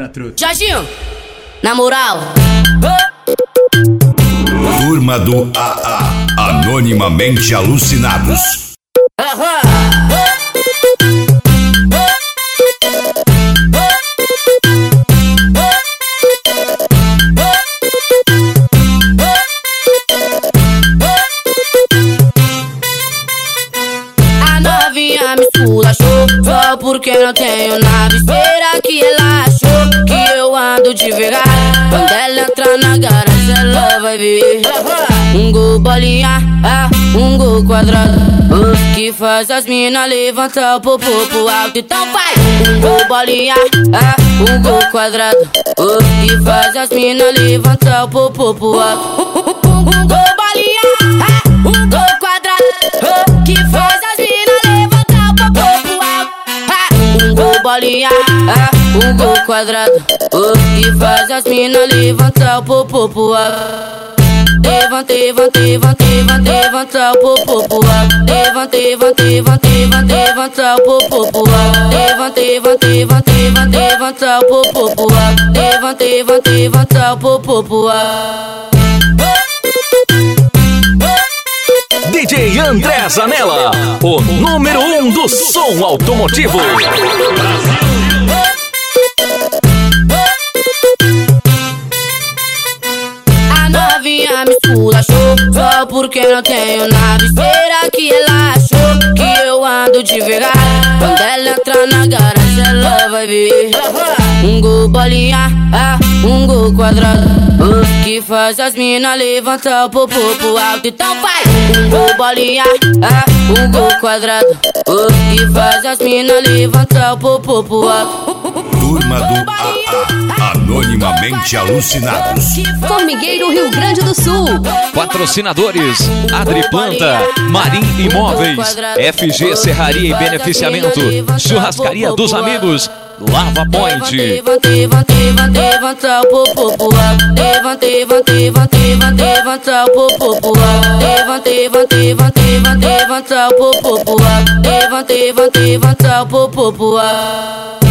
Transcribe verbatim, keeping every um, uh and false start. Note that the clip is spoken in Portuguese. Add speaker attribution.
Speaker 1: na truta.
Speaker 2: Jorginho, na moral.
Speaker 3: Turma do A A, anonimamente alucinados.
Speaker 2: A novinha me esculachou só porque não tenho nave. Será que ela achou que eu ando devagar? Quando ela entrar na garagem ela vai ver um gol bolinha, ah, um gol quadrado, oh, que faz as mina levantar o popô pro alto. Então vai! Um gol bolinha, ah, um gol quadrado, oh, que faz as mina levantar o popô pro alto. Um gol bolinha, ah, um gol quadrado, oh, que faz as mina levantar o popô pro alto. Ah, um gol bolinha, ah, um gol quadrado, oh, que faz as mina levantar o popô pro alto. Levanta, levanta, levanta, levanta, levanta o popô pro alto. Levanta, levanta, levanta, levanta, levanta o popô pro alto. Levanta, levanta, levanta, levanta, levanta o popô pro alto. Levanta, levanta, levanta o popô pro alto.
Speaker 4: D J André Zanella, o número um do som automotivo.
Speaker 2: Novinha me esculachou só porque não tenho nave. Será que ela achou que eu ando devagar? Quando ela entrar na garagem ela vai ver um gol bolinha, ah, um gol quadrado, oh, que faz as mina levantar o popô pro alto. Então vai! Um gol bolinha, ah, um gol quadrado, oh, que faz as mina levantar o popô pro alto.
Speaker 3: Turma do A A, anonimamente alucinados.
Speaker 5: Formigueiro, Rio Grande do Sul.
Speaker 4: Patrocinadores: Adri Planta, Marim Imóveis, F G Serraria e Beneficiamento, Churrascaria dos Amigos, Lava Point.
Speaker 2: Levanta, levanta, levanta, levanta o popô pro alto. Levanta, levanta, levanta, levanta, levanta o popô pro alto. Levanta, levanta, levanta, levanta, levanta o popô pro alto. Levanta, levanta, levanta o popô pro alto.